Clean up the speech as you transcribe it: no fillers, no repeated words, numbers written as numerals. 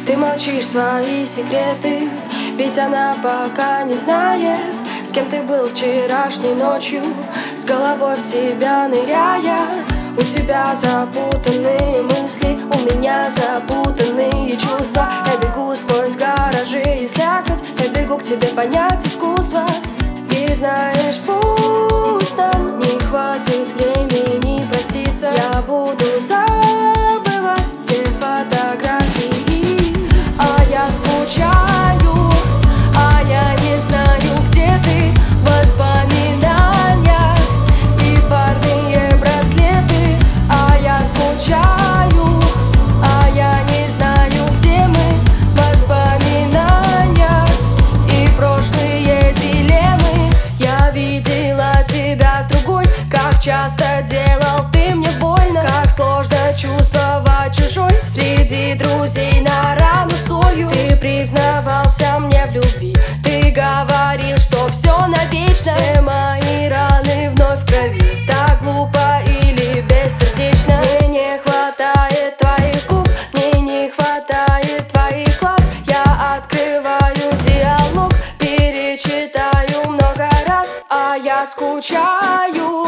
Ты молчишь свои секреты, ведь она пока не знает, с кем ты был вчерашней ночью, с головой в тебя ныряя. У тебя запутанные мысли, у меня запутанные чувства. Я бегу сквозь гаражи и слякоть, я бегу к тебе понять искусство. И знаешь, пусть нам не хватит времени проститься, я буду забывать те фотографии. А я скучаю, а я не знаю, где ты. Воспоминания и парные браслеты. А я скучаю, а я не знаю, где мы. Воспоминания и прошлые дилеммы. Я видела тебя с другой, как часто делал ты мне больно. Как сложно чувствовать чужой среди друзей на рану солью. Ты признавался мне в любви, ты говорил, что все навечно. Все мои раны вновь в крови, так глупо или бессердечно. Мне не хватает твоих губ, мне не хватает твоих глаз. Я открываю диалог, перечитаю много раз. А я скучаю,